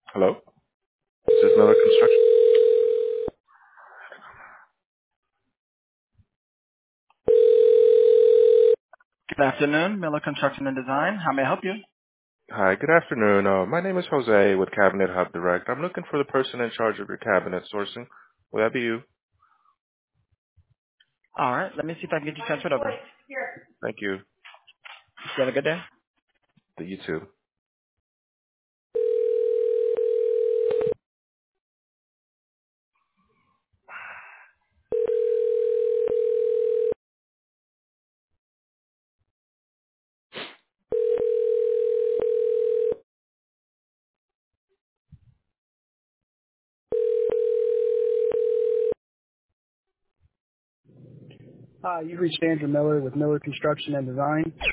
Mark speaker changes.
Speaker 1: Hello? Is this Miller Construction?
Speaker 2: Good afternoon, Miller Construction and Design. How may I help you?
Speaker 1: Hi, good afternoon. My name is Jose with Cabinet Hub Direct. I'm looking for the person in charge of your cabinet sourcing. Will that be you?
Speaker 2: All right, let me see if I can get you transferred over. You
Speaker 1: Thank you.
Speaker 2: have a good day.
Speaker 1: You too.
Speaker 3: Hi, you've reached Andrew Miller with Miller Construction and Design.